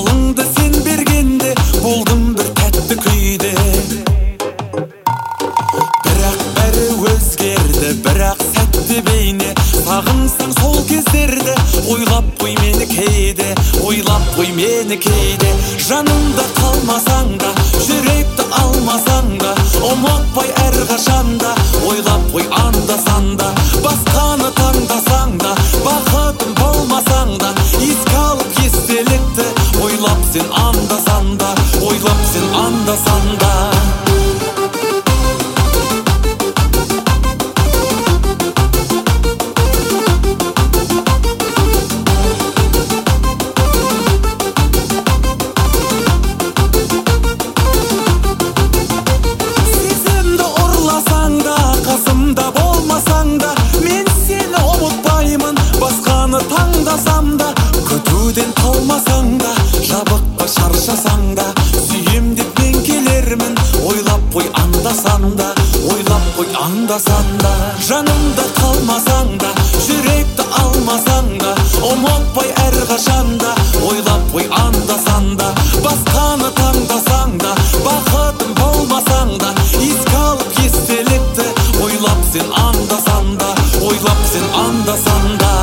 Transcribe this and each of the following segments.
қолыңды сен бергенде болдым бір тәтті күйде. Бірақ бәрі өзгерді, бірақ сәтті бейне. Сағынсаң сол кездерді ойлап қой мені кейде, ойлап қой мені кейде. Жанымда қалмасаң да, жүректі алмасаң да, ұмытпай әрқашанда ойлап қой анда-санда. Басқаны таңдасаң да, бақытым болмасаң да, еске алып естелікті ойлап сен анда-санда, ойлап сен анда-санда. Таңдасам да, күтуден қалмасаң да, жабыққа шаршасаң да, сүйем деп мен келермін, ойлап қой анда-санда, ойлап қой анда-санда. Жанымда қалмасаң да, жүректі алмасаң да, ұмытпай әрқашанда ойлап қой анда-санда. Басқаны таңдасаң да, бақытым болмасаң да, еске алып естелікті ойлап сен анда-санда, ойлап сен анда-санда.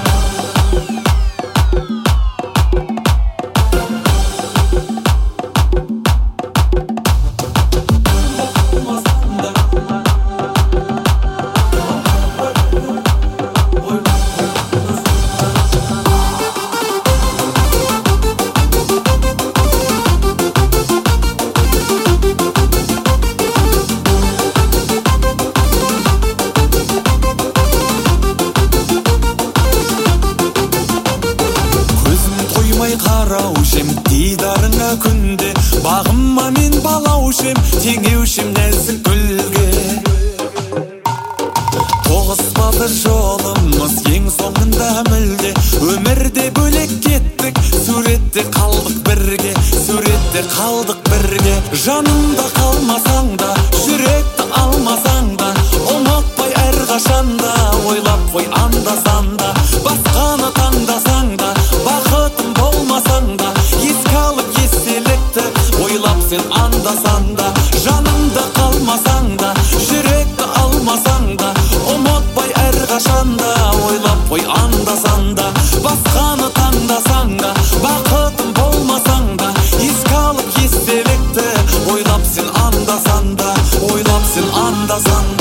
Қараушым дидарыңа күнде, бағыма мен балаушым, теңеушім нәзік гүлге. Тоғыспады жолымыз ең соңында мүлде, өмірде бөлек кеттік, суретте қалдық бірге, суретте қалдық бірге. Жанымда қалмасаң да, жүректі алмасаң да, ұмытпай әрқашанда ойлап қой анда-санда. Басқаны таңдасаң да, бақытым болмасаң да, еске алып естелікті ойлап сен анда-санда. Жанымда қалмасаң да, жүректі алмасаң да, ұмытпай әрқашанда ойлап қой анда-санда. Басқаны таңдасаң да, бақытым болмасаң да, еске алып естелікті ойлап сен анда-санда, ойлап сен анда-санда.